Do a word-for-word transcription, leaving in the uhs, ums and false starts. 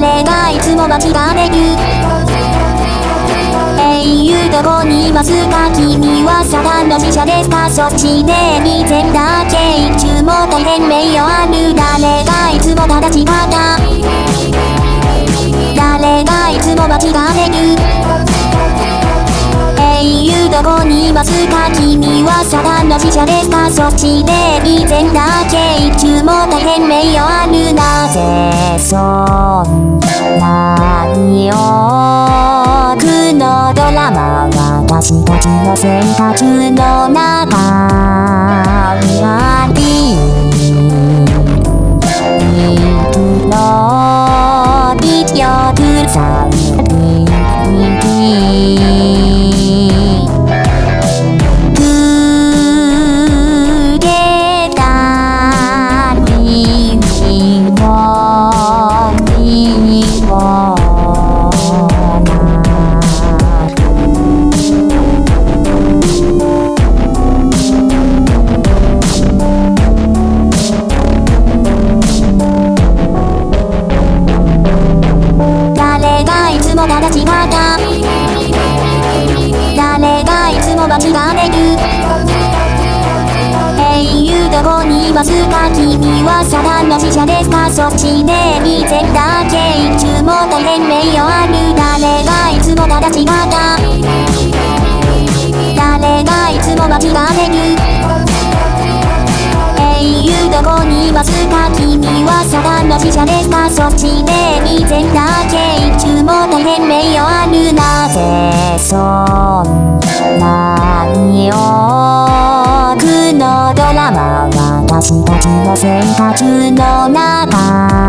誰がいつも間違ってる。英雄どこにいますか。君はサタンの使者ですか。そっちでにせんだけ一中も大変名誉ある。誰がいつも正しかった。誰がいつも間違ってる。英雄どこにいますか。君はサタンの使者ですか。そっちでにせんだけ一中も大変名誉ある。なぜそんなに多くのドラマは私たちの生活の中にあり、肉の美術さにくれたにもにも正しかった。誰がいつも間違ってる。英雄どこにいますか。君はサタンの使者ですか。そっちでにせんだけ一中も大変名誉ある。誰がいつも正しかった。誰がいつも間違ってる。英雄どこにいますか。君はサタンの使者ですか。そっちでにせんだけ一中も大変名誉ある。なぜそんなに多くのドラマは私たちの生活の中